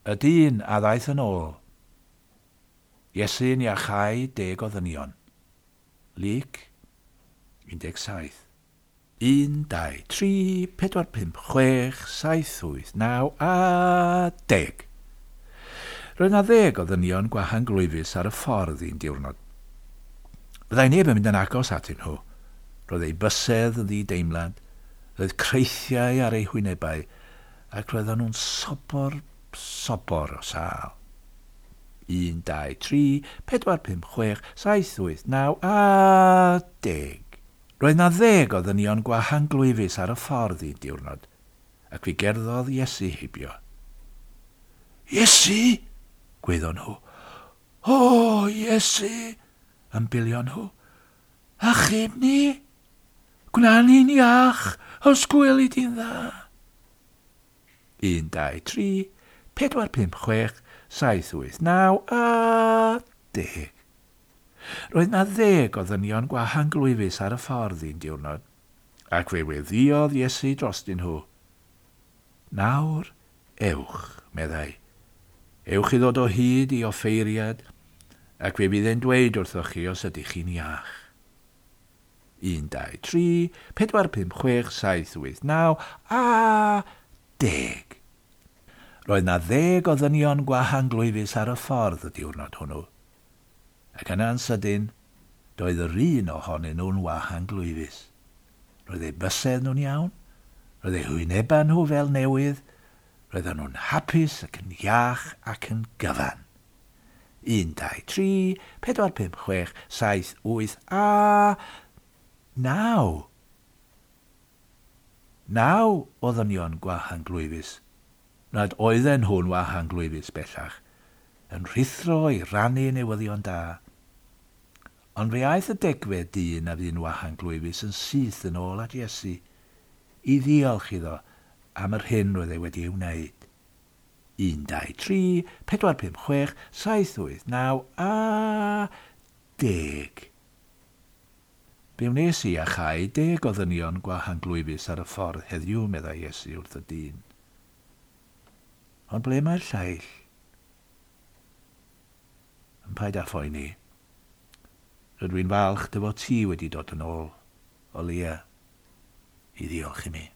Y dyn a ddaeth yn ôl. Iesu'n iachau 10 o ddynion. Lyc 17. 1, 2, 3, 4, 5, 6, 7, 8, 9 a 10. Roedd 'na 10 o ddynion gwahan glwyfus ar y ffordd un diwrnod. Byddai neb yn mynd yn agos atyn nhw. Roedd ei bysedd yn ddi-deimlad, roedd creithiau ar ei hwynebau, ac roedden nhw'n sobor o sâl. 1, 2, 3, 4, 5, 6, 7, 8, 9 a 10. Roedd 'na 10 o ddynion gwahan glwyfus ar y ffordd un diwrnod, ac fi gerddodd Iesu heibio. Iesu! Gwaeddodd nhw. O, Iesu! Ymbilio nhw. Achub ni! Gwna ni'n iach, os gweli di'n dda. 1, 2, 3, 4, 5, 6, 7, 8, 9 a 10. Roedd 'na 10 o ddynion gwahan glwyfus ar y ffordd un diwrnod, ac fe weddiodd Iesu drostyn nhw. Nawr, ewch, meddai. Ewch I ddod o hyd I offeiriad, ac fe bydd e'n dweud wrthoch chi os ydych chi'n iach. 1, 2, 3, 4, 5, 6, 7, 8, 9 a 10. Roedd 'na 10 o ddynion gwahan glwyfus ar y ffordd y diwrnod hwnnw, ac yna'n sydyn, doedd yr un ohonyn nhw'n wahan glwyfus. Roedd ei bysedd nhw'n iawn, roedd ei hwyneba nhw fel newydd, roedden nhw'n hapus ac yn iach ac yn gyfan. 1, 2, 3, 4, 5, 6, 7, 8 a 9. 9 o ddynion gwahan glwyfus. Nad oedden nhw'n wahan glwyfus bellach, yn rhithro I rannu newyddion da. Ond fe aeth y degfed dyn a fy'n wahan glwyfus yn syth yn ôl at Iesu, I ddiolch iddo am yr hyn roedd ei wedi ei wneud. 1, 2, 3, 4, 5, 6, 7, 8, 9 a 10. Fe wnes I a chau 10 o ddynion gwahan glwyfus ar y ffordd heddiw, meddai Iesu wrth y dyn. Ond ble mae'r lleill? Yn paid â phoeni. Rydw i'n falch dy fod ti wedi dod yn ôl, o leia, I ddiolch I mi.